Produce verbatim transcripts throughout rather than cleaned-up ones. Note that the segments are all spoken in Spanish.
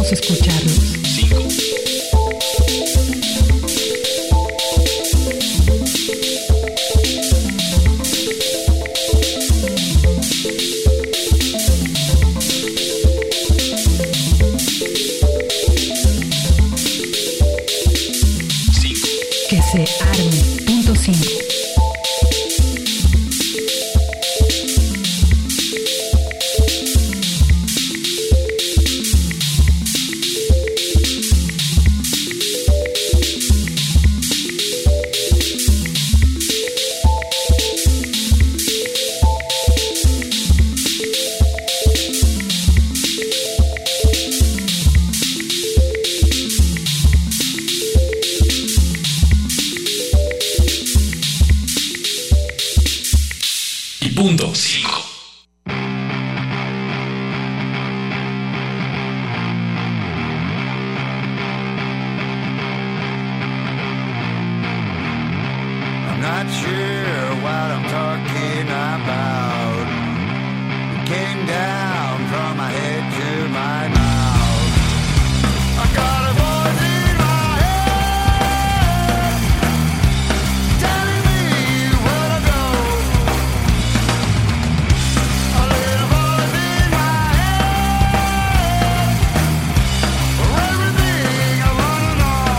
Queremos escucharlos. cinco. Que se arme. Punto cinco. Punto cinco. I'm not sure what I'm talking about. It came down from my head to my mouth. I got a voice in my head telling me where to go. A little voice in my head for everything I wanna know.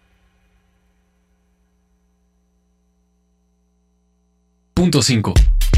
Punto cinco.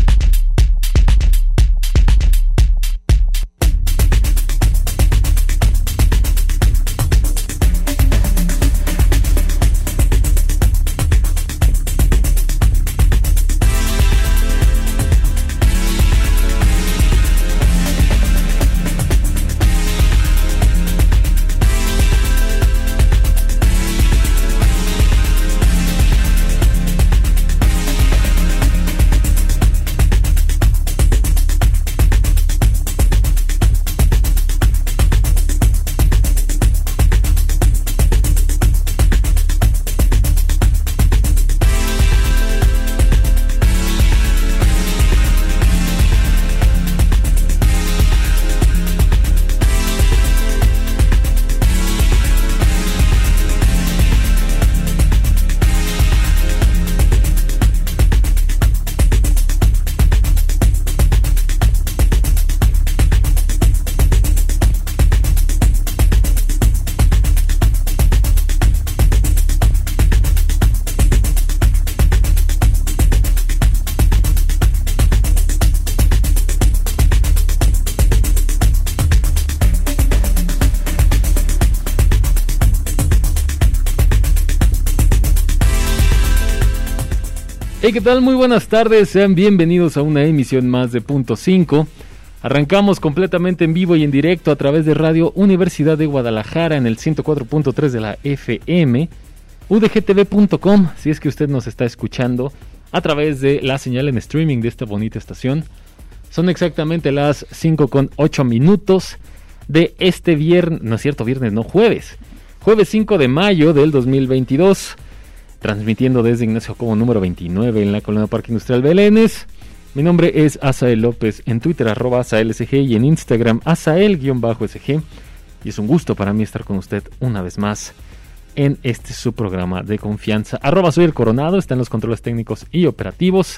Hey, ¿qué tal? Muy buenas tardes, sean bienvenidos a una emisión más de Punto cinco. Arrancamos completamente en vivo y en directo a través de Radio Universidad de Guadalajara en el ciento cuatro punto tres de la F M, u d g t v punto com, si es que usted nos está escuchando a través de la señal en streaming de esta bonita estación. Son exactamente las cinco con ocho minutos de este viernes, no es cierto, viernes, no, jueves. Jueves cinco de mayo del dos mil veintidós. Transmitiendo desde Ignacio Jacobo número veintinueve en la Colonia Parque Industrial Belénes. Mi nombre es Asael López, en Twitter arroba AsaelSG y en Instagram Asael-SG. Y es un gusto para mí estar con usted una vez más en este su programa de confianza. Arroba Soy el Coronado, está en los controles técnicos y operativos.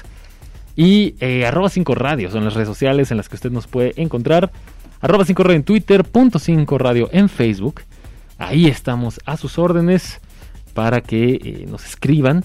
Y eh, arroba cinco Radio son las redes sociales en las que usted nos puede encontrar. Arroba cinco Radio en Twitter, punto cinco Radio en Facebook. Ahí estamos a sus órdenes para que eh, nos escriban.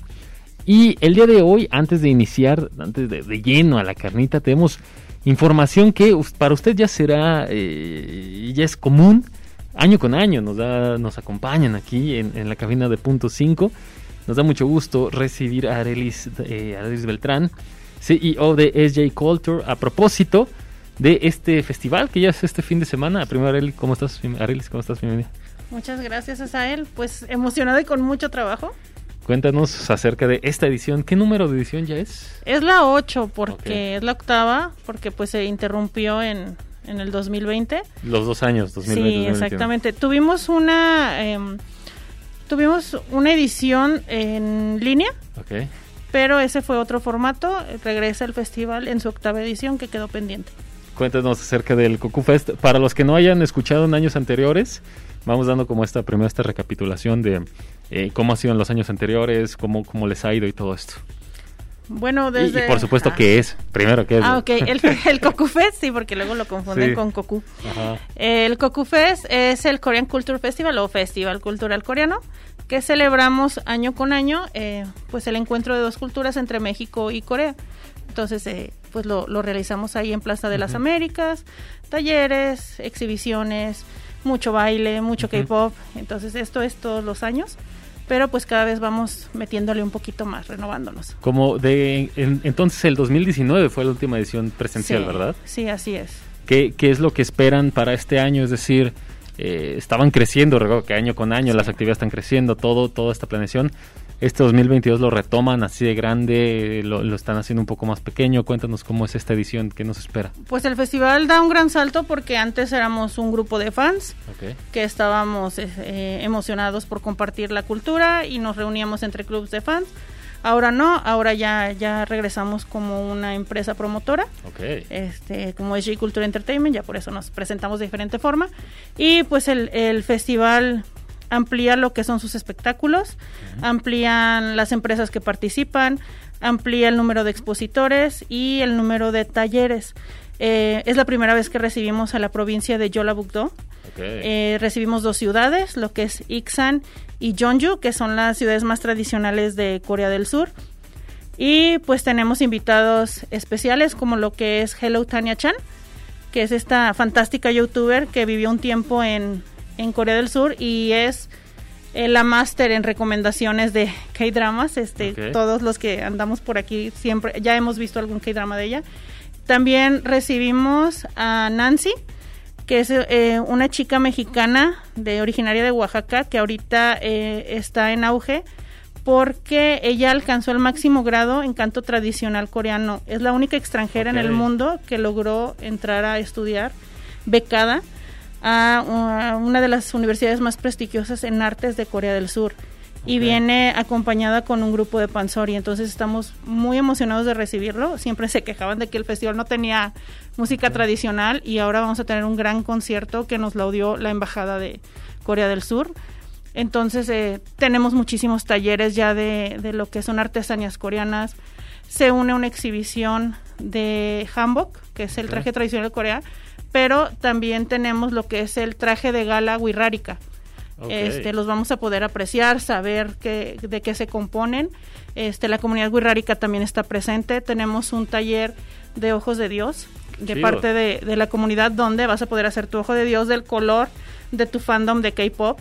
Y el día de hoy, antes de iniciar, antes de, de lleno a la carnita, tenemos información que para usted ya será, eh, ya es común, año con año, nos da, nos acompañan aquí en, en la cabina de Punto cinco. Nos da mucho gusto recibir a Arelis, eh, Arelis Beltrán, C E O de S J Culture, a propósito de este festival que ya es este fin de semana. Primero, Arelis, ¿cómo estás? Arelis, ¿cómo estás? Bienvenida. Muchas gracias, Asael. Pues emocionada y con mucho trabajo. Cuéntanos acerca de esta edición. ¿Qué número de edición ya es? Es la ocho, porque Okay. es la octava, porque pues se interrumpió en, en el dos mil veinte. Los dos años, dos mil veinte. Sí, dos mil veintiuno. exactamente. Tuvimos una eh, tuvimos una edición en línea, Okay. pero ese fue otro formato. Regresa el festival en su octava edición, que quedó pendiente. Cuéntanos acerca del Cocu Fest. Para los que no hayan escuchado en años anteriores, vamos dando como esta primera esta recapitulación de eh, cómo ha sido en los años anteriores, cómo, cómo les ha ido y todo esto. Bueno, Y, desde... y por supuesto, ah. ¿qué es? Primero, ¿qué es? Ah, ok. El, el Cocu Fest, sí, porque luego lo confunden Sí. con Cocu. Ajá. El Cocu Fest es el Korean Culture Festival o Festival Cultural Coreano, que celebramos año con año, eh, pues el encuentro de dos culturas entre México y Corea. Entonces, eh, pues lo, lo realizamos ahí en Plaza de las Ujú. Américas, talleres, exhibiciones, mucho baile, mucho Ujú. K-pop. Entonces, esto es todos los años, pero pues cada vez vamos metiéndole un poquito más, renovándonos. Como de en- entonces el dos mil diecinueve fue la última edición presencial, Sí, ¿verdad? Sí, así es. ¿Qué, ¿Qué es lo que esperan para este año? Es decir, eh, estaban creciendo, recuerdo que año con año Sí. las actividades están creciendo, todo, toda esta planeación. Este dos mil veintidós lo retoman así de grande, lo, lo están haciendo un poco más pequeño. Cuéntanos cómo es esta edición, ¿qué nos espera? Pues el festival da un gran salto porque antes éramos un grupo de fans Okay. que estábamos eh, emocionados por compartir la cultura y nos reuníamos entre clubes de fans. Ahora no, ahora ya, ya regresamos como una empresa promotora, Okay. este, como S J Culture Entertainment, ya por eso nos presentamos de diferente forma. Y pues el, el festival amplía lo que son sus espectáculos, uh-huh. amplían las empresas que participan, amplía el número de expositores y el número de talleres. Eh, es la primera vez que recibimos a la provincia de Jeollabuk-do. Okay. Eh, recibimos dos ciudades, lo que es Iksan y Jeonju, que son las ciudades más tradicionales de Corea del Sur. Y pues tenemos invitados especiales como lo que es Hello Tanya Chan, que es esta fantástica youtuber que vivió un tiempo en, en Corea del Sur y es eh, la máster en recomendaciones de K-dramas. Este, Okay. Todos los que andamos por aquí siempre ya hemos visto algún K-drama de ella. También recibimos a Nancy, que es eh, una chica mexicana de originaria de Oaxaca que ahorita eh, está en auge porque ella alcanzó el máximo grado en canto tradicional coreano. Es la única extranjera Okay. en el mundo que logró entrar a estudiar becada a, a una de las universidades más prestigiosas en artes de Corea del Sur. Y Ok. viene acompañada con un grupo de pansori, entonces estamos muy emocionados de recibirlo. Siempre se quejaban de que el festival no tenía música Ok. tradicional y ahora vamos a tener un gran concierto que nos lo dio la Embajada de Corea del Sur. Entonces eh, tenemos muchísimos talleres ya de, de lo que son artesanías coreanas. Se une una exhibición de hanbok, que es el Ok. traje tradicional de Corea, pero también tenemos lo que es el traje de gala wirrárica. Okay. Este, los vamos a poder apreciar, saber qué, de qué se componen. Este, la comunidad wirrárica también está presente. Tenemos un taller de ojos de Dios de Chido. parte de, de la comunidad donde vas a poder hacer tu ojo de Dios del color de tu fandom de K-pop.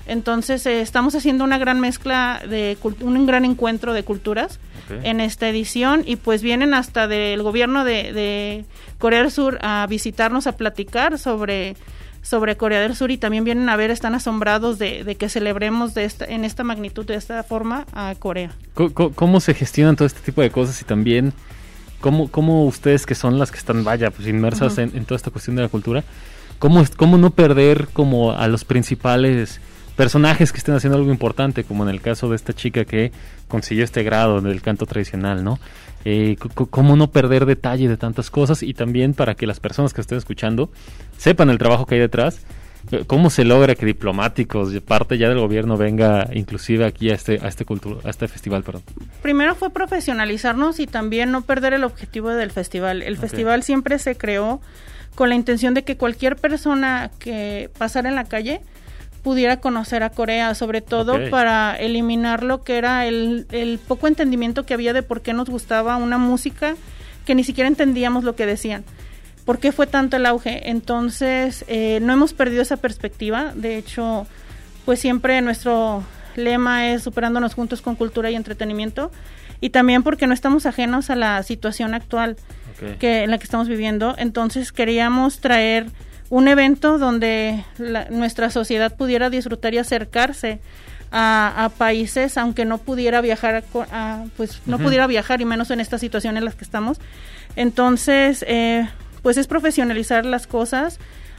Entonces eh, estamos haciendo una gran mezcla, de un gran encuentro de culturas okay. en esta edición, y pues vienen hasta del gobierno de, de Corea del Sur a visitarnos, a platicar sobre, sobre Corea del Sur, y también vienen a ver, están asombrados de, de que celebremos de esta, en esta magnitud, de esta forma, a Corea. ¿Cómo, cómo se gestionan todo este tipo de cosas? Y también, ¿cómo, cómo ustedes, que son las que están, vaya, pues inmersas uh-huh. en, en toda esta cuestión de la cultura, cómo, cómo no perder como a los principales personajes que estén haciendo algo importante, como en el caso de esta chica que consiguió este grado del canto tradicional, ¿no? Eh, c- cómo no perder detalle de tantas cosas, y también para que las personas que estén escuchando sepan el trabajo que hay detrás, eh, cómo se logra que diplomáticos de parte ya del gobierno venga inclusive aquí a este a este cultura, a este festival, perdón. Primero fue profesionalizarnos y también no perder el objetivo del festival. El okay. festival siempre se creó con la intención de que cualquier persona que pasara en la calle pudiera conocer a Corea, sobre todo okay. para eliminar lo que era el, el poco entendimiento que había de por qué nos gustaba una música que ni siquiera entendíamos lo que decían, por qué fue tanto el auge. Entonces eh, no hemos perdido esa perspectiva. De hecho, pues siempre nuestro lema es superándonos juntos con cultura y entretenimiento, y también porque no estamos ajenos a la situación actual okay. que en la que estamos viviendo. Entonces queríamos traer un evento donde la, nuestra sociedad pudiera disfrutar y acercarse a, a países, aunque no pudiera viajar, a, a, pues no uh-huh. pudiera viajar, y menos en esta situación en la que estamos. Entonces, eh, pues es profesionalizar las cosas,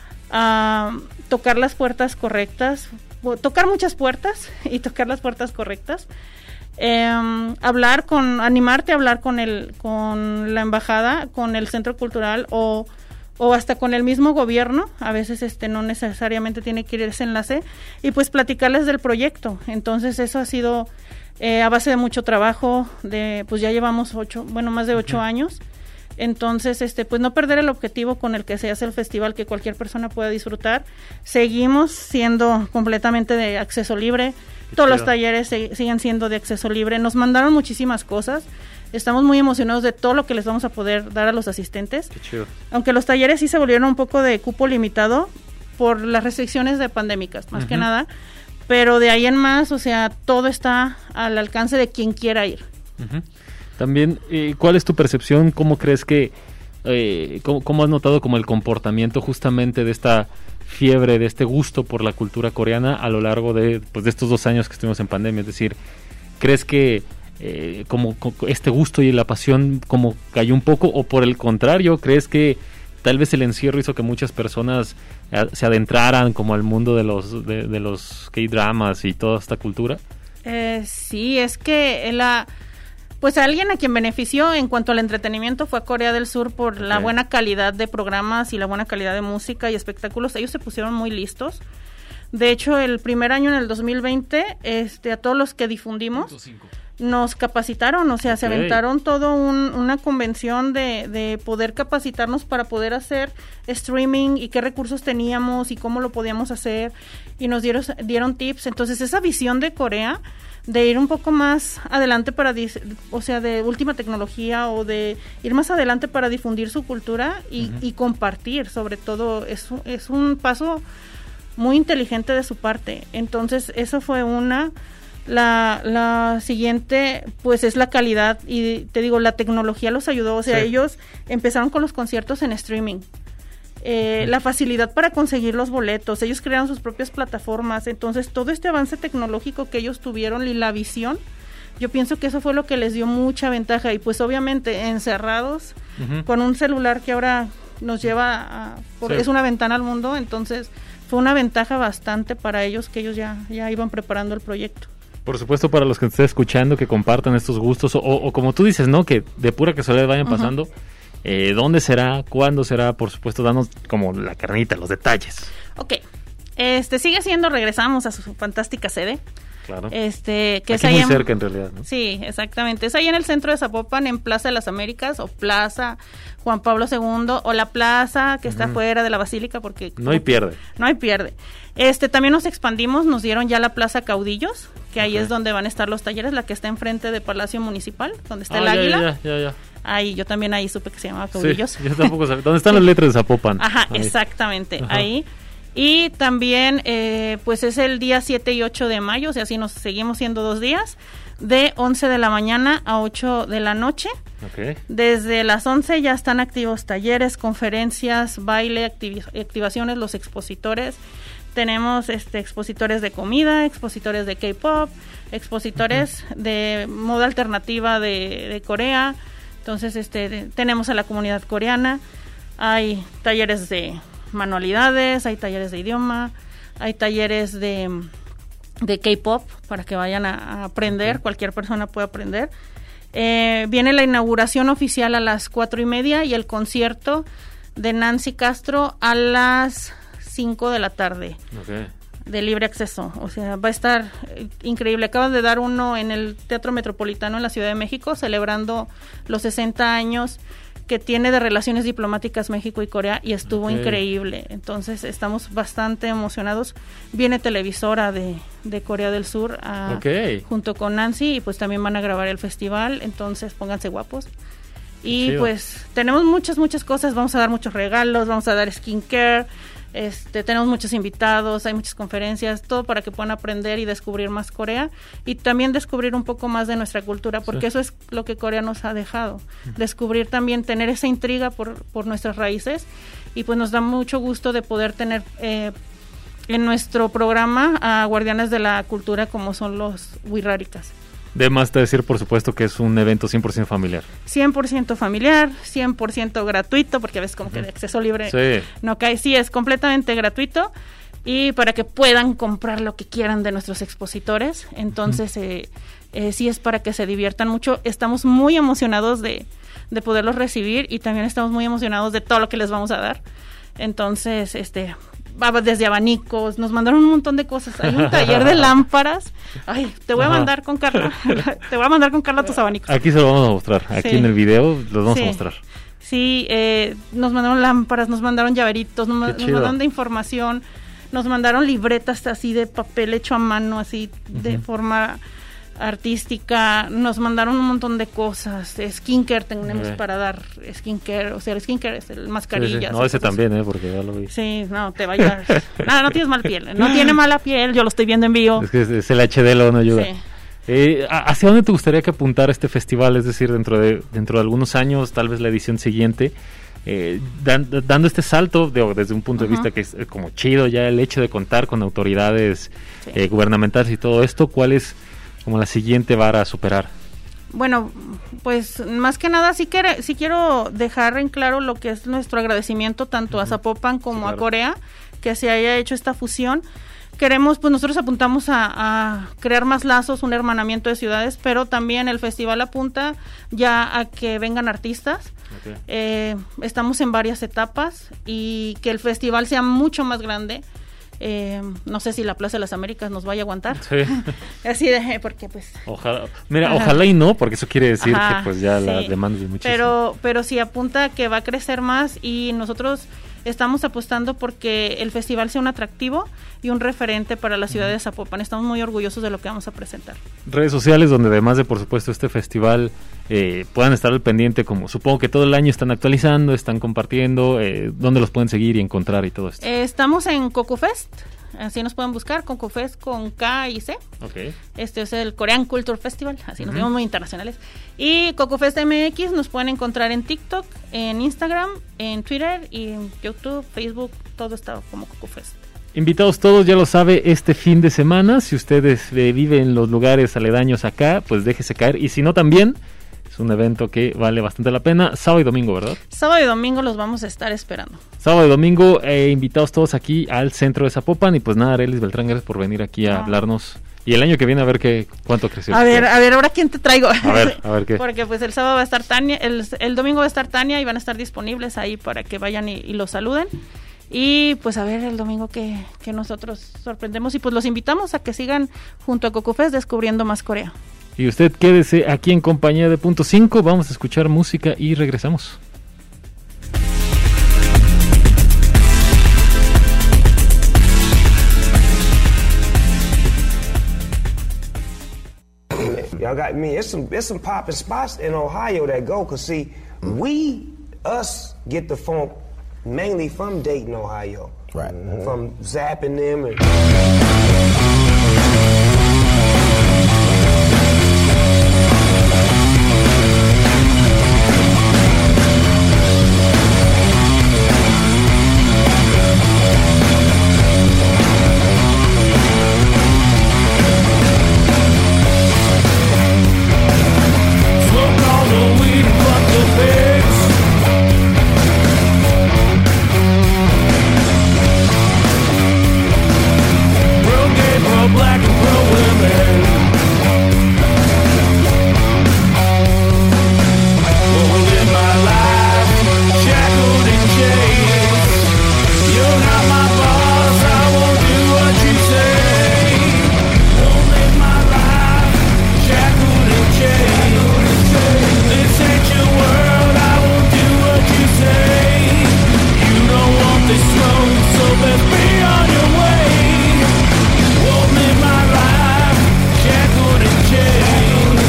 uh, tocar las puertas correctas, tocar muchas puertas y tocar las puertas correctas. Eh, hablar con, animarte a hablar con el, con la embajada, con el centro cultural, o o hasta con el mismo gobierno. A veces este no necesariamente tiene que ir ese enlace, y pues platicarles del proyecto. Entonces eso ha sido eh, a base de mucho trabajo, de pues ya llevamos ocho, bueno más de ocho uh-huh. años. Entonces este pues no perder el objetivo con el que se hace el festival, que cualquier persona pueda disfrutar. Seguimos siendo completamente de acceso libre. Qué Todos chido. Los talleres se, siguen siendo de acceso libre. Nos mandaron muchísimas cosas. Estamos muy emocionados de todo lo que les vamos a poder dar a los asistentes. Qué chido. Aunque los talleres sí se volvieron un poco de cupo limitado por las restricciones de pandémicas, más uh-huh. que nada. Pero de ahí en más, o sea, todo está al alcance de quien quiera ir. Uh-huh. También, eh, ¿cuál es tu percepción? ¿Cómo crees que, eh, cómo, cómo has notado como el comportamiento justamente de esta fiebre, de este gusto por la cultura coreana a lo largo de, pues, de estos dos años que estuvimos en pandemia? Es decir, ¿crees que Eh, como, como este gusto y la pasión como cayó un poco, o por el contrario, crees que tal vez el encierro hizo que muchas personas a, se adentraran como al mundo de los de, de los K-dramas y toda esta cultura? Eh, sí, es que la pues alguien a quien benefició en cuanto al entretenimiento fue a Corea del Sur por okay. la buena calidad de programas y la buena calidad de música y espectáculos. Ellos se pusieron muy listos. De hecho, el primer año, en el dos mil veinte, este a todos los que difundimos nos capacitaron, o sea, okay. se aventaron todo un, una convención de, de poder capacitarnos para poder hacer streaming y qué recursos teníamos y cómo lo podíamos hacer, y nos dieron, dieron tips. Entonces esa visión de Corea de ir un poco más adelante para, dis, o sea, de última tecnología, o de ir más adelante para difundir su cultura y, uh-huh. y compartir, sobre todo, es, es un paso muy inteligente de su parte. Entonces eso fue una. La, la siguiente pues es la calidad, y te digo, la tecnología los ayudó, o sea, sí. ellos empezaron con los conciertos en streaming, eh, sí. la facilidad para conseguir los boletos, ellos crearon sus propias plataformas. Entonces todo este avance tecnológico que ellos tuvieron y la visión, yo pienso que eso fue lo que les dio mucha ventaja. Y pues obviamente encerrados uh-huh. con un celular que ahora nos lleva a, por, sí. es una ventana al mundo. Entonces fue una ventaja bastante para ellos, que ellos ya, ya iban preparando el proyecto. Por supuesto, para los que estén escuchando, que compartan estos gustos, o, o como tú dices, ¿no? Que de pura casualidad vayan uh-huh. pasando. Eh, ¿Dónde será? ¿Cuándo será? Por supuesto, danos como la carnita, los detalles. Ok. Este, sigue siendo, regresamos a su fantástica sede. Claro. Este, que Aquí es ahí muy en, cerca, en realidad, ¿no? Sí, exactamente. Es ahí en el centro de Zapopan, en Plaza de las Américas, o Plaza Juan Pablo segundo, o la plaza que uh-huh. está fuera de la Basílica, porque... No hay pierde. No hay pierde. Este, también nos expandimos, nos dieron ya la Plaza Caudillos, que ahí okay. es donde van a estar los talleres, la que está enfrente de Palacio Municipal, donde está ah, el ya, águila. Ya, ya, ya. Ahí, yo también ahí supe que se llamaba Caudillos. Sí, yo tampoco sabía. ¿Dónde están las letras de Zapopan? Ajá, ahí. Exactamente, Ajá. ahí. Y también, eh, pues es el día siete y ocho de mayo, o sea, así nos seguimos siendo dos días, de once de la mañana a ocho de la noche. Okay. Desde las once ya están activos talleres, conferencias, baile, activi- activaciones, los expositores. Tenemos este expositores de comida, expositores de K-pop, expositores uh-huh. de moda alternativa de, de Corea. Entonces, este de, tenemos a la comunidad coreana. Hay talleres de manualidades, hay talleres de idioma, hay talleres de, de K-pop para que vayan a, a aprender, okay. Cualquier persona puede aprender. Eh, viene la inauguración oficial a las cuatro y media y el concierto de Nancy Castro a las cinco de la tarde, okay. De libre acceso. O sea, va a estar eh, increíble. Acaban de dar uno en el Teatro Metropolitano en la Ciudad de México, celebrando los sesenta años que tiene de relaciones diplomáticas México y Corea, y estuvo okay. increíble. Entonces estamos bastante emocionados. Viene televisora de, de Corea del Sur a, okay. junto con Nancy, y pues también van a grabar el festival, entonces pónganse guapos. Y Chido. Pues tenemos muchas, muchas cosas, vamos a dar muchos regalos, vamos a dar skincare, este, tenemos muchos invitados, hay muchas conferencias, todo para que puedan aprender y descubrir más Corea, y también descubrir un poco más de nuestra cultura, porque sí. Eso es lo que Corea nos ha dejado, descubrir también, tener esa intriga por, por nuestras raíces, y pues nos da mucho gusto de poder tener eh, en nuestro programa a guardianes de la cultura como son los Wirrárikas. De más te decir, por supuesto, que es un evento cien por ciento familiar. cien por ciento familiar, cien por ciento gratuito, porque a veces como uh-huh. que de acceso libre sí. no cae. Sí, es completamente gratuito, y para que puedan comprar lo que quieran de nuestros expositores. Entonces, uh-huh. eh, eh, sí es para que se diviertan mucho. Estamos muy emocionados de, de poderlos recibir, y también estamos muy emocionados de todo lo que les vamos a dar. Entonces, este... desde abanicos, nos mandaron un montón de cosas. Hay un taller de lámparas. Ay, te voy a Ajá. mandar con Carla. Te voy a mandar con Carla tus abanicos. Aquí se lo vamos a mostrar. Aquí sí. En el video los vamos sí. a mostrar. Sí, eh, nos mandaron lámparas, nos mandaron llaveritos, nos, nos mandaron de información, nos mandaron libretas así de papel hecho a mano, así uh-huh. de forma artística, nos mandaron un montón de cosas, skincare tenemos okay. para dar skincare, o sea, el skincare es el mascarillas. Sí, sí. No, ese también, eh, porque ya lo vi. Sí, no, te va a ayudar. Nada, no tienes mala piel, no tiene mala piel, yo lo estoy viendo en vivo. Es que es, es el H D, lo no ayuda. Sí. Eh, ¿Hacia dónde te gustaría que apuntara este festival? Es decir, dentro de dentro de algunos años, tal vez la edición siguiente, eh, dan, dando este salto de, desde un punto uh-huh. de vista que es eh, como chido ya el hecho de contar con autoridades sí. eh, gubernamentales y todo esto, ¿cuál es como la siguiente vara a superar? Bueno, pues más que nada sí, que, sí quiero dejar en claro lo que es nuestro agradecimiento tanto uh-huh. a Zapopan como sí, claro. a Corea, que se haya hecho esta fusión. Queremos, pues nosotros apuntamos a, a crear más lazos, un hermanamiento de ciudades, pero también el festival apunta ya a que vengan artistas. Okay. Eh, estamos en varias etapas, y que el festival sea mucho más grande. Eh, no sé si la Plaza de las Américas nos vaya a aguantar. Sí. Así de, porque pues ojalá, mira, ajá. ojalá y no, porque eso quiere decir ajá, que pues ya sí. la demanda es muchísimo. Pero, pero sí apunta a que va a crecer más, y nosotros estamos apostando porque el festival sea un atractivo y un referente para la ciudad de Zapopan. Estamos muy orgullosos de lo que vamos a presentar. Redes sociales donde además de, por supuesto, este festival eh, puedan estar al pendiente, como supongo que todo el año están actualizando, están compartiendo, eh, ¿dónde los pueden seguir y encontrar y todo esto? Eh, estamos en CocoFest, así nos pueden buscar, CocoFest con K y C. Okay. Este es el Korean Culture Festival, así uh-huh. nos vemos muy internacionales. Y CocoFest M X nos pueden encontrar en TikTok, en Instagram, en Twitter y en YouTube, Facebook, todo está como CocoFest. Invitados todos, ya lo sabe, este fin de semana, si ustedes eh, viven en los lugares aledaños acá, pues déjese caer, y si no también, es un evento que vale bastante la pena, sábado y domingo, ¿verdad? Sábado y domingo los vamos a estar esperando. Sábado y domingo, eh, invitados todos aquí al centro de Zapopan, y pues nada, Arelis Beltrán, gracias por venir aquí a no. hablarnos. Y el año que viene a ver qué cuánto creció. A ver, a ver, ahora quién te traigo. A ver, a ver qué. Porque pues el sábado va a estar Tania, el, el domingo va a estar Tania, y van a estar disponibles ahí para que vayan y, y los saluden. Y pues a ver el domingo que, que nosotros sorprendemos, y pues los invitamos a que sigan junto a CocoFest descubriendo más Corea. Y usted quédese aquí en compañía de Punto cinco, vamos a escuchar música y regresamos. Y'all got me. It's some, it's some popping spots in Ohio that go, cause see, we, us, get the funk mainly from Dayton, Ohio. Right. Mm-hmm. From zapping them and... Black and pro women. Well, we live my life shackled in chains. You're not my boss, I won't do what you say. Won't live my life shackled in chains. This ain't your world, I won't do what you say. You don't want this smoke, so let's be on your way. Live my life shackled in chains.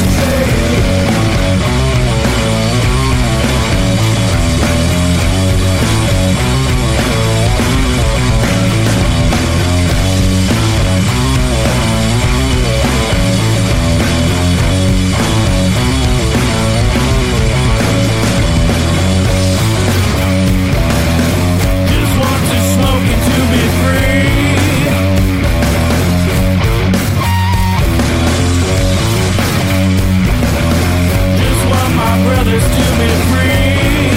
Just want to smoke it to be free. My brothers to be free.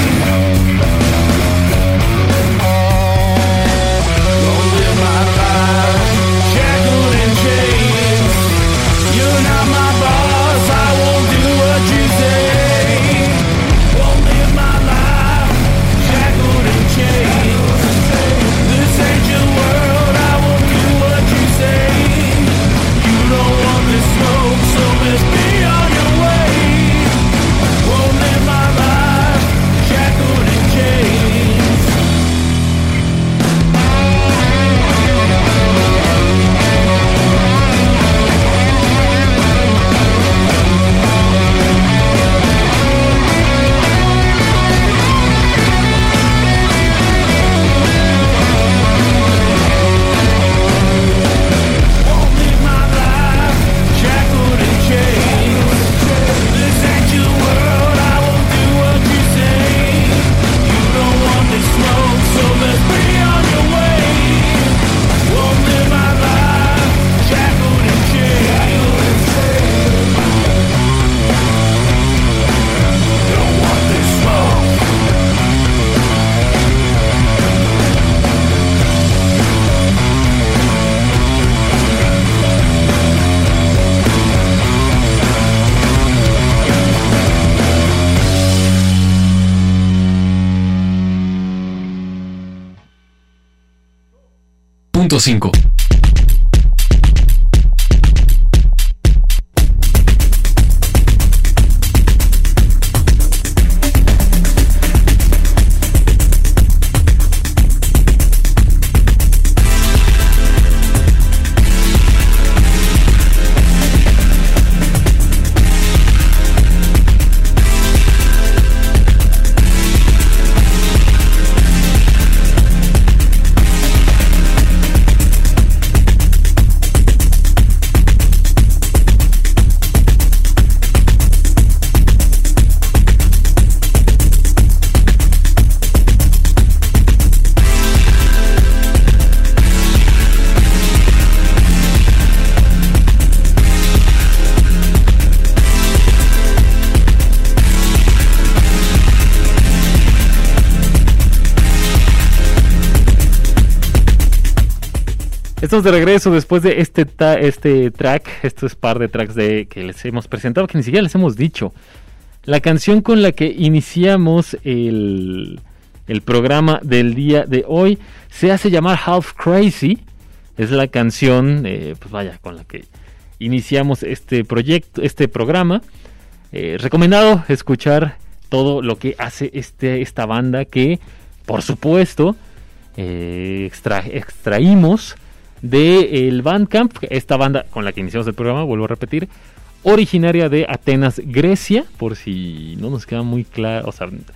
Won't live my life shackled in chains. You're not my boss, I won't do what you say. Won't live my life shackled in chains. This ain't your world, I won't do what you say. You don't want this smoke, so let's be on your way. Won't live my life shackled in chains. Won't live my life shackled in chains. This ain't your world, I won't do what you say. You don't want this smoke, so let's be on your way. Won't live my life shackled in chains. Don't want this smoke. Punto cinco. Estamos de regreso después de este ta- este track, estos par de tracks de que les hemos presentado, que ni siquiera les hemos dicho. La canción con la que iniciamos el, el programa del día de hoy se hace llamar Half Crazy. Es la canción, eh, pues vaya, con la que iniciamos este proyecto, este programa. Eh, recomendado escuchar todo lo que hace este esta banda que, por supuesto, eh, extra, extraímos de el Bandcamp, esta banda con la que iniciamos el programa, vuelvo a repetir, originaria de Atenas, Grecia, por si no nos queda muy claro, o sea,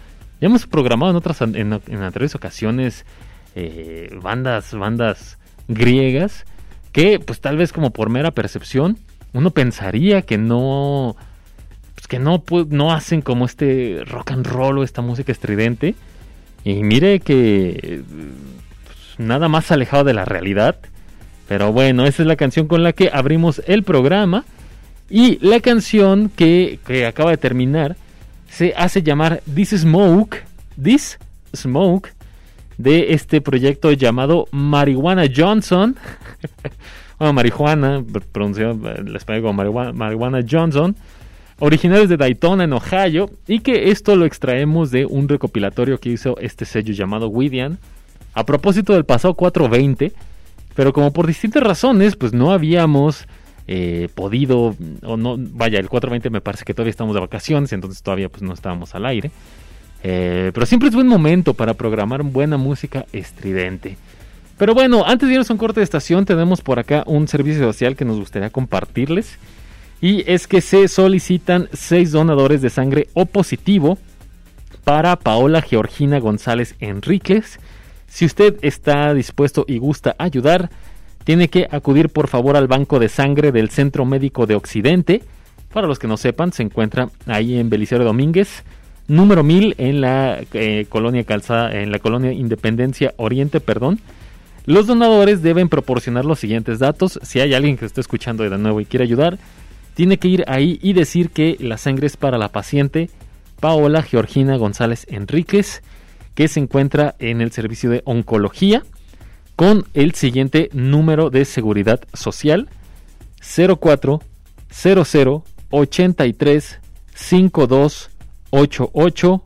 Ya hemos programado en otras en, en anteriores ocasiones eh, bandas bandas griegas que pues tal vez como por mera percepción uno pensaría que no pues que no pues, no hacen como este rock and roll o esta música estridente, y mire que pues, nada más alejado de la realidad. Pero bueno, esa es la canción con la que abrimos el programa, y la canción que, que acaba de terminar se hace llamar This Smoke, This Smoke, de este proyecto llamado Marijuana Johnson, bueno, marihuana, pronunciado en español como marihuana, Marijuana Johnson, originarios de Daytona, en Ohio, y que esto lo extraemos de un recopilatorio que hizo este sello llamado Wydian, a propósito del pasado cuatro veinte, pero como por distintas razones, pues no habíamos eh, podido, o no, vaya, el cuatro veinte me parece que todavía estamos de vacaciones, entonces todavía pues no estábamos al aire. Eh, pero siempre es buen momento para programar buena música estridente. Pero bueno, antes de irnos a un corte de estación, tenemos por acá un servicio social que nos gustaría compartirles. Y es que se solicitan seis donadores de sangre O positivo para Paola Georgina González Enríquez. Si usted está dispuesto y gusta ayudar, tiene que acudir por favor al Banco de Sangre del Centro Médico de Occidente. Para los que no sepan, se encuentra ahí en Belisario Domínguez, número mil, en la eh, colonia Calzada, en la colonia Independencia Oriente, perdón. Los donadores deben proporcionar los siguientes datos. Si hay alguien que esté escuchando de nuevo y quiere ayudar, tiene que ir ahí y decir que la sangre es para la paciente Paola Georgina González Enríquez, que se encuentra en el servicio de oncología, con el siguiente número de seguridad social: cero cuatro cero cero ochenta y tres cincuenta y dos ochenta y ocho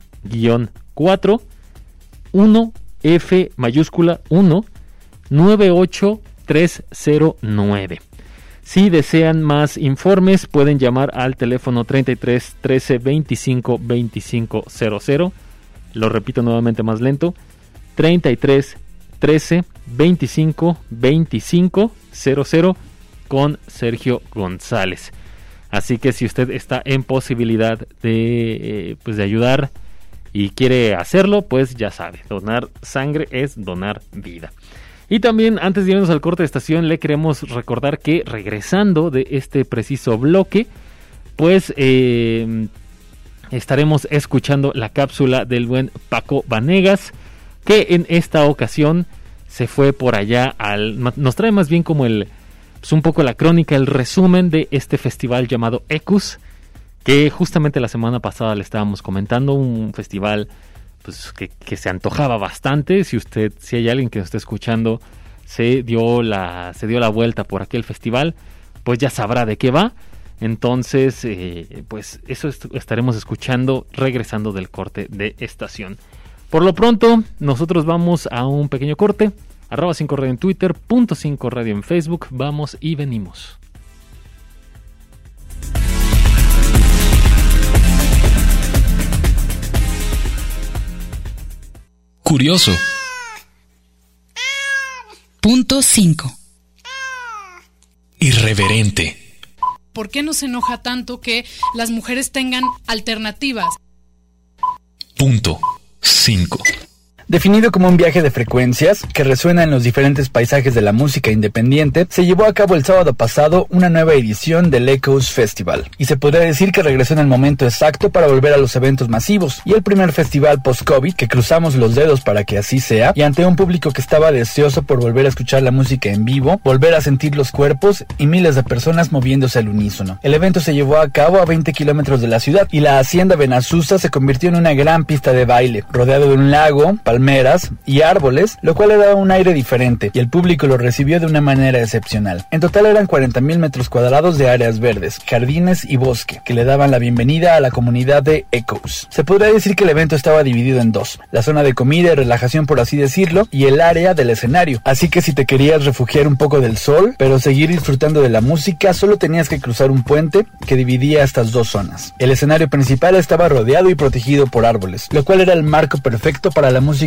cuatro uno F mayúscula uno nueve ocho tres cero nueve. Si desean más informes, pueden llamar al teléfono treinta y tres trece veinticinco veinticinco cero cero. Lo repito nuevamente más lento: treinta y tres trece veinticinco veinticinco cero cero, con Sergio González. Así que si usted está en posibilidad de, eh, pues de ayudar y quiere hacerlo, pues ya sabe, donar sangre es donar vida. Y también, antes de irnos al corte de estación, le queremos recordar que regresando de este preciso bloque, pues eh, estaremos escuchando la cápsula del buen Paco Vanegas, que en esta ocasión se fue por allá al... nos trae más bien como el... pues un poco la crónica, el resumen de este festival llamado Ecus, que justamente la semana pasada le estábamos comentando, un festival pues que, que se antojaba bastante. Si usted, si hay alguien que nos esté escuchando, se dio la, se dio la vuelta por aquel festival, pues ya sabrá de qué va. Entonces, eh, pues eso est- estaremos escuchando regresando del corte de estación. Por lo pronto, nosotros vamos a un pequeño corte. Arroba cinco radio en Twitter, punto cinco radio en Facebook. Vamos y venimos. Curioso. Punto cinco. Irreverente. ¿Por qué nos enoja tanto que las mujeres tengan alternativas? Punto cinco. Definido como un viaje de frecuencias que resuena en los diferentes paisajes de la música independiente, se llevó a cabo el sábado pasado una nueva edición del Echoes Festival, y se podría decir que regresó en el momento exacto para volver a los eventos masivos, y el primer festival post-COVID, que cruzamos los dedos para que así sea, y ante un público que estaba deseoso por volver a escuchar la música en vivo, volver a sentir los cuerpos y miles de personas moviéndose al unísono. El evento se llevó a cabo a veinte kilómetros de la ciudad, y la hacienda Benazzuza se convirtió en una gran pista de baile, rodeado de un lago, palmeras y árboles, lo cual le daba un aire diferente, y el público lo recibió de una manera excepcional. En total eran cuarenta mil metros cuadrados de áreas verdes, jardines y bosque, que le daban la bienvenida a la comunidad de Echoes. Se podría decir que el evento estaba dividido en dos: la zona de comida y relajación, por así decirlo, y el área del escenario. Así que si te querías refugiar un poco del sol, pero seguir disfrutando de la música, solo tenías que cruzar un puente que dividía estas dos zonas. El escenario principal estaba rodeado y protegido por árboles, lo cual era el marco perfecto para la música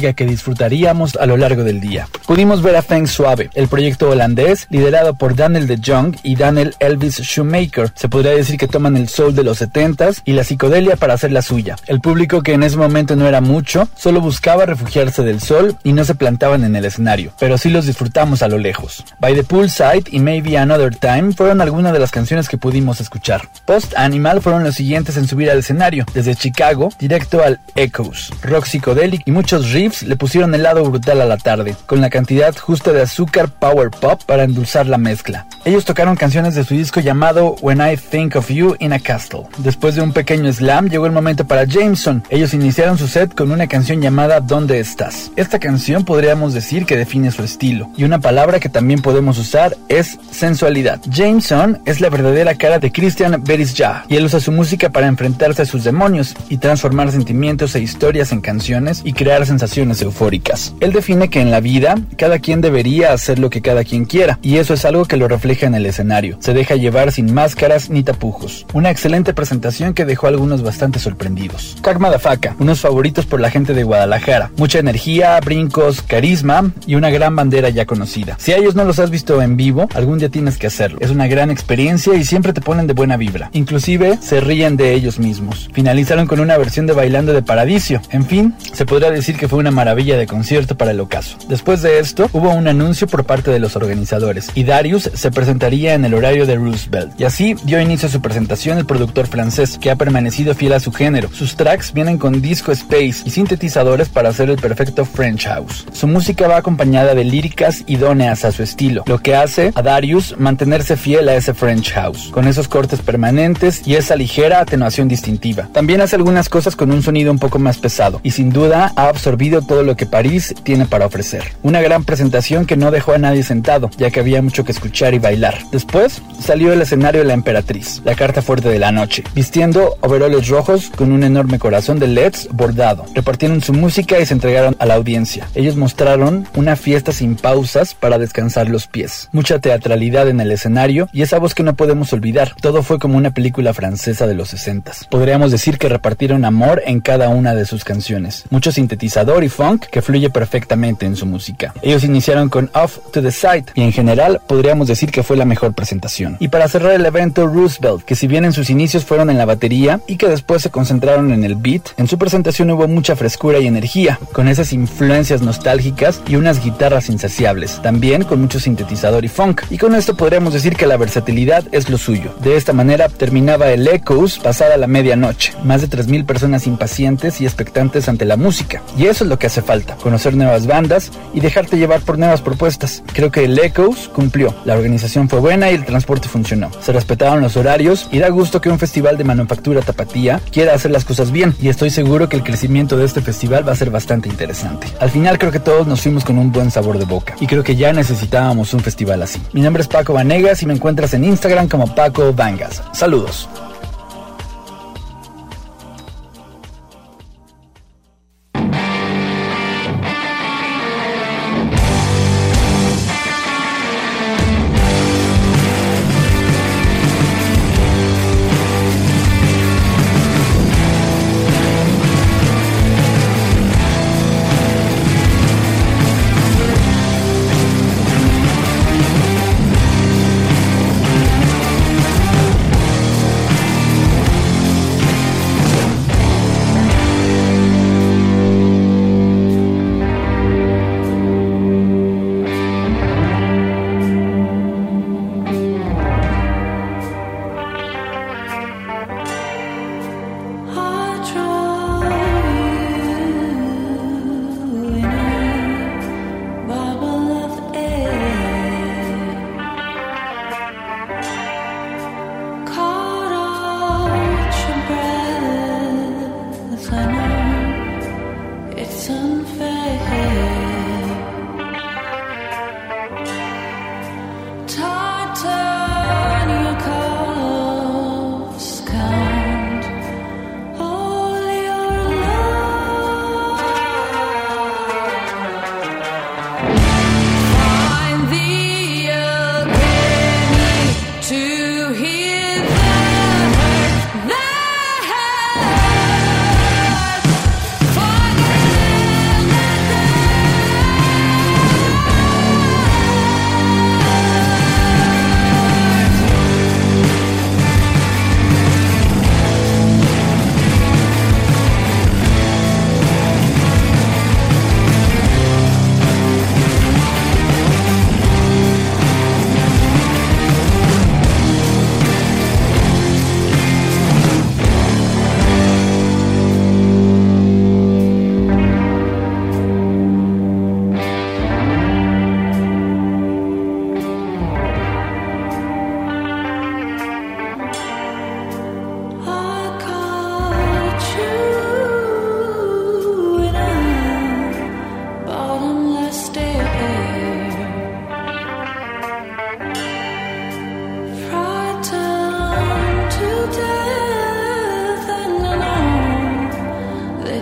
música que disfrutaríamos a lo largo del día. Pudimos ver a Feng Suave, el proyecto holandés liderado por Daniel de Jong y Daniel Elvis Shoemaker. Se podría decir que toman el soul de los setentas y la psicodelia para hacer la suya. El público, que en ese momento no era mucho, solo buscaba refugiarse del sol y no se plantaban en el escenario, pero sí los disfrutamos a lo lejos. By the Poolside y Maybe Another Time fueron algunas de las canciones que pudimos escuchar. Post Animal fueron los siguientes en subir al escenario, desde Chicago directo al Echoes. Rock psicodélico y muchos riffs le pusieron el lado brutal a la tarde, con la cantidad justa de azúcar power pop para endulzar la mezcla. Ellos tocaron canciones de su disco llamado When I Think of You in a Castle. Después de un pequeño slam llegó el momento para Jameson. Ellos iniciaron su set con una canción llamada ¿Dónde estás? Esta canción podríamos decir que define su estilo, y una palabra que también podemos usar es sensualidad. Jameson es la verdadera cara de Christian Berisja, y él usa su música para enfrentarse a sus demonios y transformar sentimientos e historias en canciones y crear sensaciones eufóricas. Él define que en la vida cada quien debería hacer lo que cada quien quiera, y eso es algo que lo refleja en el escenario. Se deja llevar sin máscaras ni tapujos. Una excelente presentación que dejó a algunos bastante sorprendidos. Crack Madafaka, unos favoritos por la gente de Guadalajara. Mucha energía, brincos, carisma y una gran bandera ya conocida. Si a ellos no los has visto en vivo, algún día tienes que hacerlo. Es una gran experiencia y siempre te ponen de buena vibra. Inclusive se ríen de ellos mismos. Finalizaron con una versión de Bailando de Paradiso. En fin, se podría decir que fue una maravilla de concierto para el ocaso. Después de esto, hubo un anuncio por parte de los organizadores y Darius se presentaría en el horario de Roosevelt. Y así dio inicio a su presentación el productor francés, que ha permanecido fiel a su género. Sus tracks vienen con disco space y sintetizadores para hacer el perfecto French House. Su música va acompañada de líricas idóneas a su estilo, lo que hace a Darius mantenerse fiel a ese French House, con esos cortes permanentes y esa ligera atenuación distintiva. También hace algunas cosas con un sonido un poco más pesado, y sin duda ha absorbido todo lo que París tiene para ofrecer. Una gran presentación que no dejó a nadie sentado, ya que había mucho que escuchar y bailar. Después salió el escenario la Emperatriz, la carta fuerte de la noche, vistiendo overoles rojos con un enorme corazón de L E Ds bordado. Repartieron su música y se entregaron a la audiencia. Ellos mostraron una fiesta sin pausas para descansar los pies. Mucha teatralidad en el escenario y esa voz que no podemos olvidar. Todo fue como una película francesa de los sesentas. Podríamos decir que repartieron amor en cada una de sus canciones. Mucho sintetizador y funk que fluye perfectamente en su música. Ellos iniciaron con Off to the Side y en general podríamos decir que fue la mejor presentación. Y para cerrar el evento, Roosevelt, que si bien en sus inicios fueron en la batería y que después se concentraron en el beat, en su presentación hubo mucha frescura y energía, con esas influencias nostálgicas y unas guitarras insaciables, también con mucho sintetizador y funk. Y con esto podríamos decir que la versatilidad es lo suyo. De esta manera terminaba el Echoes pasada la medianoche. Más de tres mil personas impacientes y expectantes ante la música. Y eso es lo que hace falta, conocer nuevas bandas y dejarte llevar por nuevas propuestas. Creo que el Echoes cumplió. La organización fue buena y el transporte funcionó. Se respetaron los horarios y da gusto que un festival de manufactura tapatía quiera hacer las cosas bien, y estoy seguro que el crecimiento de este festival va a ser bastante interesante. Al final creo que todos nos fuimos con un buen sabor de boca y creo que ya necesitábamos un festival así. Mi nombre es Paco Vanegas y me encuentras en Instagram como Paco Vangas. Saludos.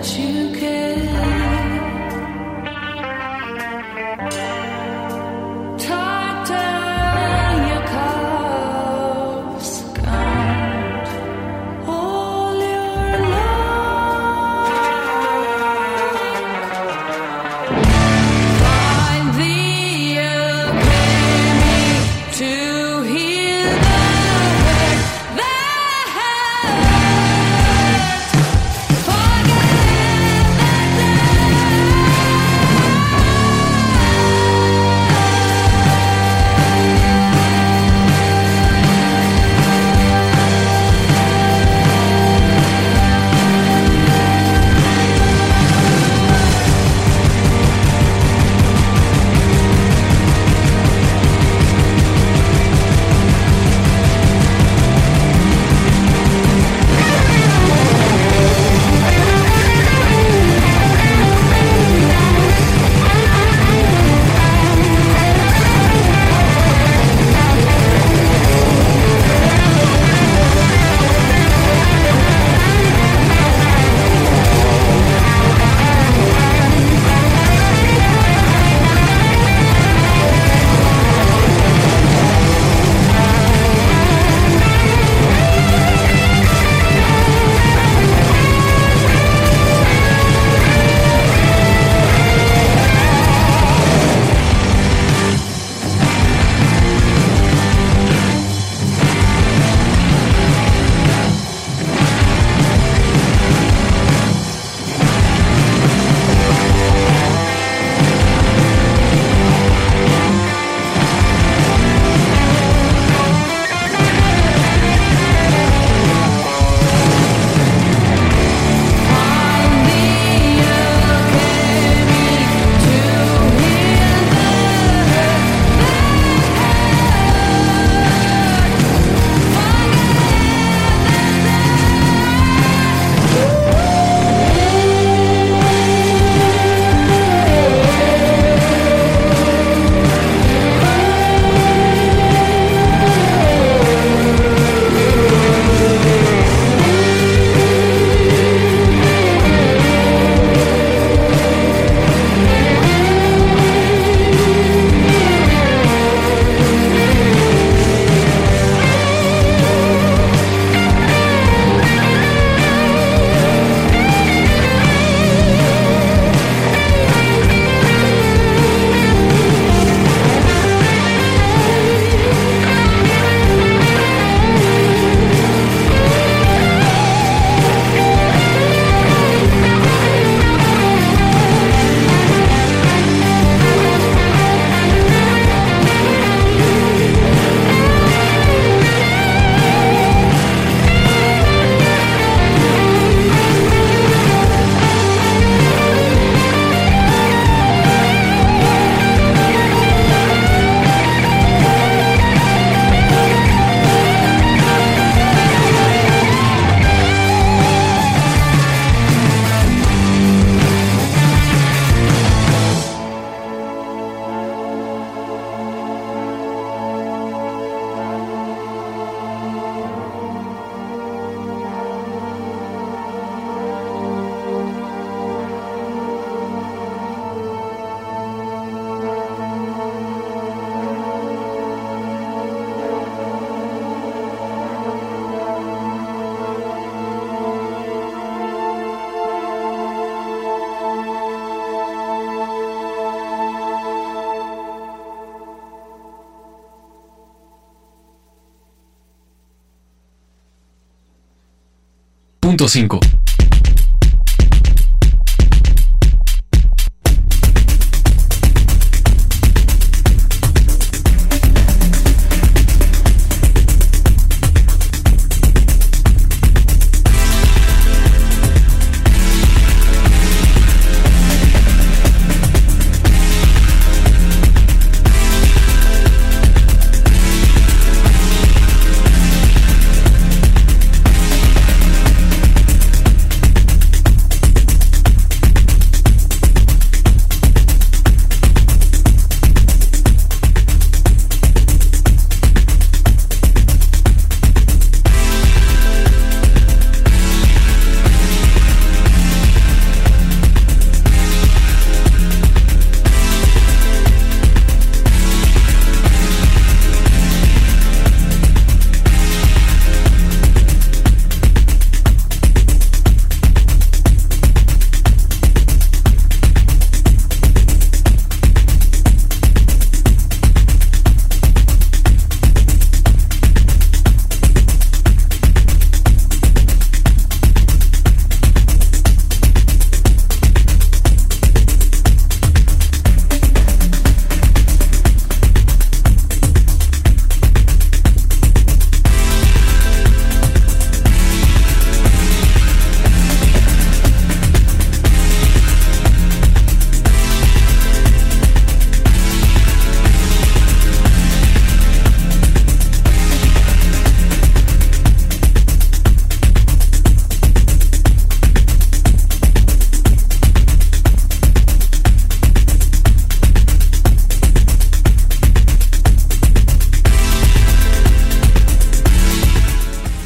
punto cinco.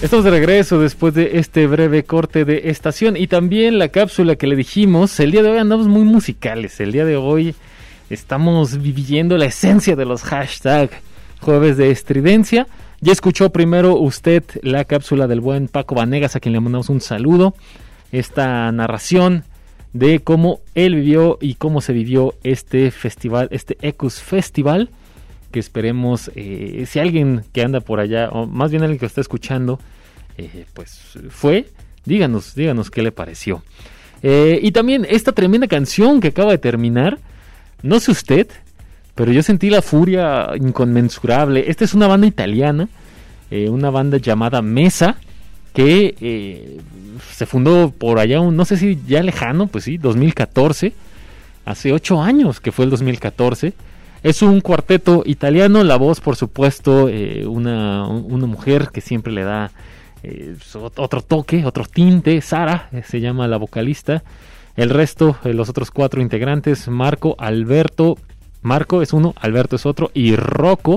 Estamos de regreso después de este breve corte de estación y también la cápsula que le dijimos. El día de hoy andamos muy musicales. El día de hoy estamos viviendo la esencia de los hashtag Jueves de Estridencia. Ya escuchó primero usted la cápsula del buen Paco Vanegas, a quien le mandamos un saludo. Esta narración de cómo él vivió y cómo se vivió este festival, este Ecus Festival, que esperemos, eh, si alguien que anda por allá, o más bien alguien que está escuchando, eh, pues fue, díganos, díganos qué le pareció. Eh, y también esta tremenda canción que acaba de terminar, no sé usted, pero yo sentí la furia inconmensurable. Esta es una banda italiana, eh, una banda llamada Mesa, que eh, se fundó por allá, un, no sé si ya lejano, pues sí, dos mil catorce, hace ocho años que fue el dos mil catorce. Es un cuarteto italiano, la voz por supuesto eh, una, una mujer que siempre le da eh, otro toque, otro tinte, Sara, eh, se llama la vocalista. El resto, eh, los otros cuatro integrantes, Marco, Alberto, Marco es uno, Alberto es otro y Rocco.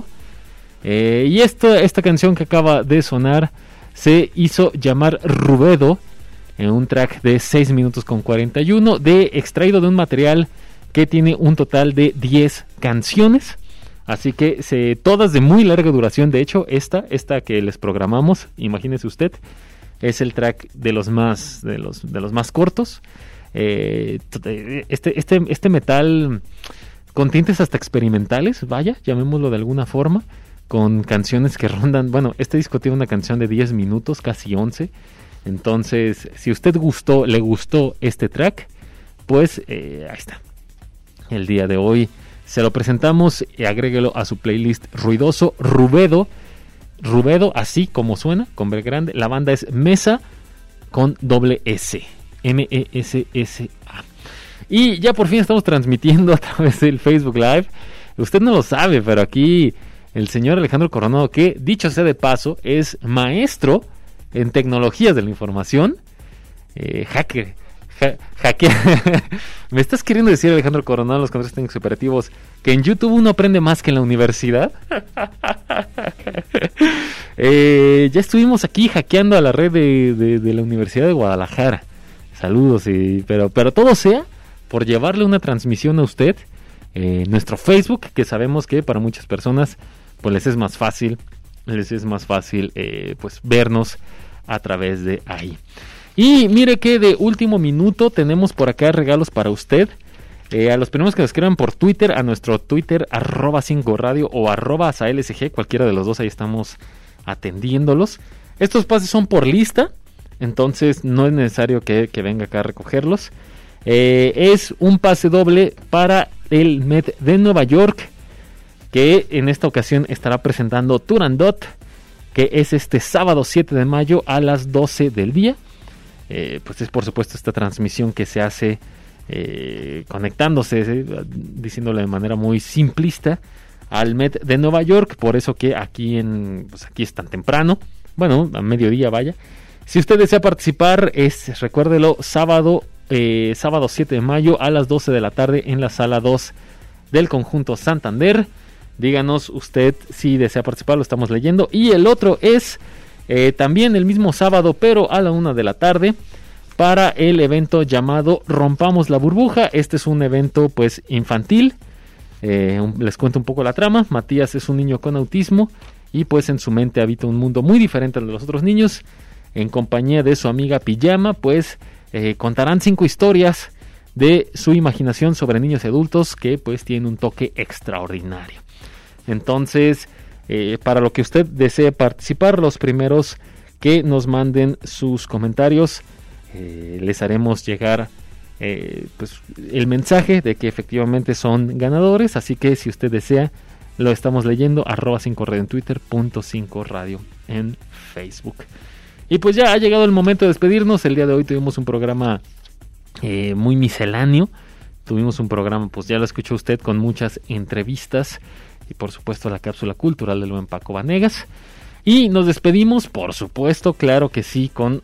Eh, y esta, esta canción que acaba de sonar se hizo llamar Rubedo, en un track de seis minutos con cuarenta y uno, de, extraído de un material que tiene un total de diez canciones, así que se, todas de muy larga duración. De hecho, esta, esta que les programamos, imagínese usted, es el track de los más, de los, de los más cortos. Eh, este, este, este metal con tintes hasta experimentales, vaya, llamémoslo de alguna forma, con canciones que rondan, bueno, este disco tiene una canción de diez minutos, casi once, entonces, si usted gustó, le gustó este track, pues eh, ahí está. El día de hoy se lo presentamos y agréguelo a su playlist ruidoso, Rubedo, Rubedo, así como suena, con B grande. La banda es Mesa con doble S, M E S S A. Y ya por fin estamos transmitiendo a través del Facebook Live. Usted no lo sabe, pero aquí el señor Alejandro Coronado, que dicho sea de paso, es maestro en tecnologías de la información, eh, hacker. Ja, hackea. ¿Me estás queriendo decir, Alejandro Coronado, los controles técnicos operativos, que en YouTube uno aprende más que en la universidad? eh, ya estuvimos aquí hackeando a la red de, de, de la Universidad de Guadalajara. Saludos, y, pero, pero todo sea por llevarle una transmisión a usted, eh, nuestro Facebook, que sabemos que para muchas personas pues les es más fácil, les es más fácil eh, pues vernos a través de ahí. Y mire que de último minuto tenemos por acá regalos para usted. Eh, a los primeros que nos escriban por Twitter, a nuestro Twitter, arroba cinco radio o arroba asalsg, cualquiera de los dos, ahí estamos atendiéndolos. Estos pases son por lista, entonces no es necesario que, que venga acá a recogerlos. Eh, es un pase doble para el Met de Nueva York, que en esta ocasión estará presentando Turandot, que es este sábado siete de mayo a las doce del día. Eh, pues es por supuesto esta transmisión que se hace eh, conectándose, eh, diciéndolo de manera muy simplista, al Met de Nueva York, por eso que aquí en pues aquí es tan temprano, bueno, a mediodía vaya. Si usted desea participar, es, recuérdelo, sábado eh, sábado siete de mayo a las doce de la tarde en la sala dos del Conjunto Santander. Díganos usted si desea participar, lo estamos leyendo. Y el otro es Eh, también el mismo sábado, pero a la una de la tarde, para el evento llamado Rompamos la Burbuja. Este es un evento pues infantil. Eh, un, les cuento un poco la trama. Matías es un niño con autismo y pues en su mente habita un mundo muy diferente al de los otros niños. En compañía de su amiga Pijama, pues eh, contarán cinco historias de su imaginación sobre niños y adultos que pues tienen un toque extraordinario. Entonces, Eh, para lo que usted desee participar, los primeros que nos manden sus comentarios, eh, les haremos llegar eh, pues, el mensaje de que efectivamente son ganadores. Así que si usted desea, lo estamos leyendo, arroba cinco radio en Twitter, punto cinco radio en Facebook. Y pues ya ha llegado el momento de despedirnos. El día de hoy tuvimos un programa eh, muy misceláneo. Tuvimos un programa, pues ya lo escuchó usted, con muchas entrevistas. Y por supuesto la cápsula cultural del buen Paco Vanegas. Y nos despedimos, por supuesto, claro que sí, con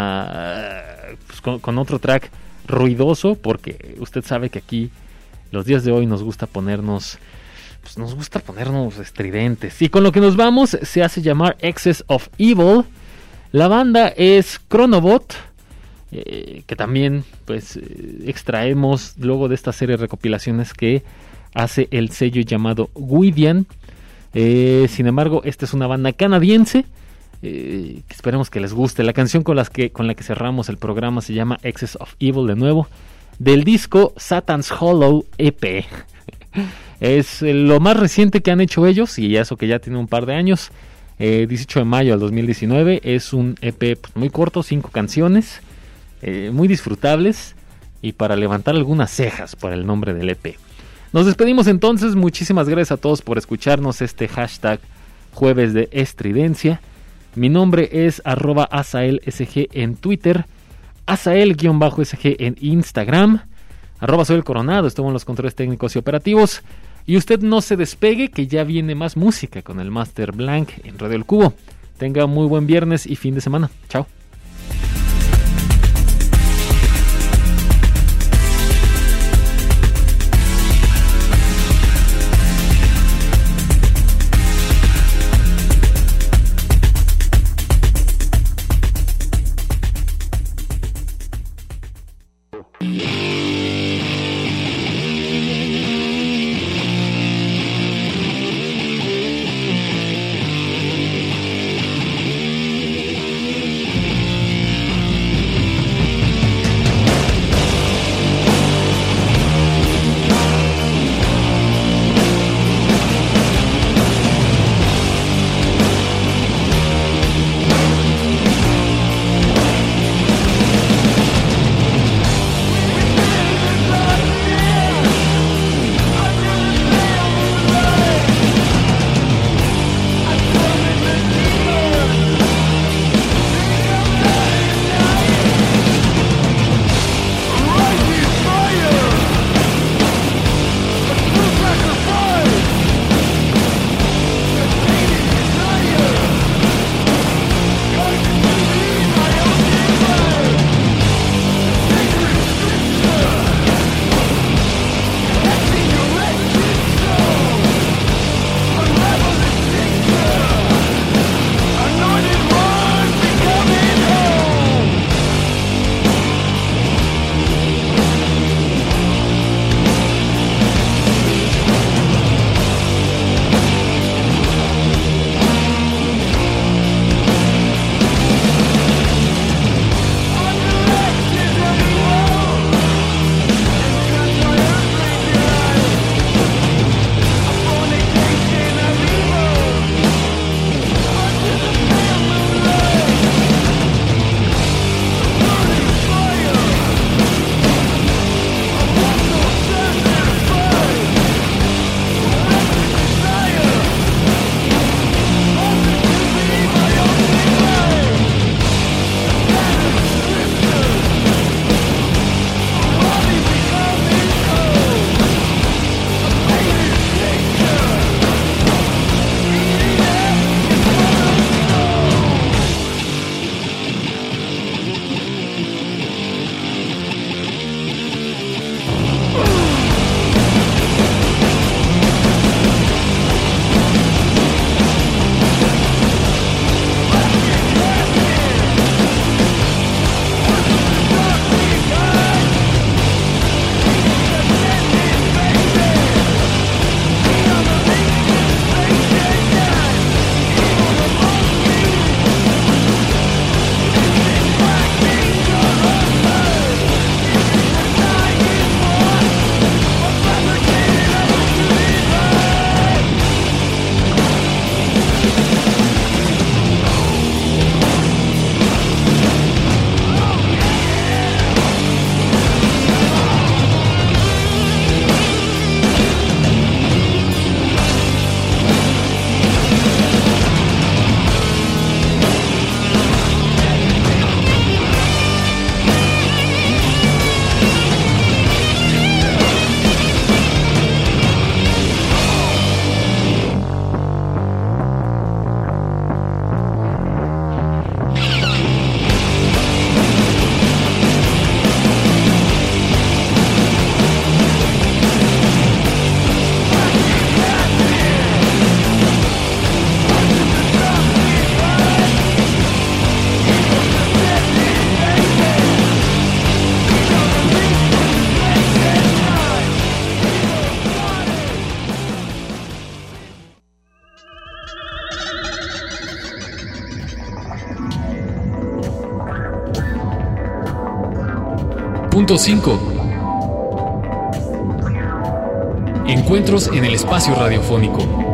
otra pues con, con otro track ruidoso, porque usted sabe que aquí los días de hoy nos gusta ponernos pues nos gusta ponernos estridentes. Y con lo que nos vamos se hace llamar Excess of Evil. La banda es Chronobot, eh, que también pues eh, extraemos luego de esta serie de recopilaciones que hace el sello llamado Gwydion. Eh, sin embargo, esta es una banda canadiense. Eh, que esperemos que les guste. La canción con, las que, con la que cerramos el programa se llama Excess of Evil, de nuevo, del disco Satan's Hollow E P. Es lo más reciente que han hecho ellos, y eso que ya tiene un par de años. eh, dieciocho de mayo del dos mil diecinueve. Es un E P pues, muy corto, cinco canciones, eh, muy disfrutables y para levantar algunas cejas por el nombre del E P. Nos despedimos entonces. Muchísimas gracias a todos por escucharnos este hashtag Jueves de Estridencia. Mi nombre es arroba asaelsg en Twitter, asael-sg en Instagram, arroba soy el Coronado, estuvo en los controles técnicos y operativos. Y usted no se despegue, que ya viene más música con el Master Blank en Radio El Cubo. Tenga muy buen viernes y fin de semana. Chao. Punto cinco. Encuentros en el espacio radiofónico.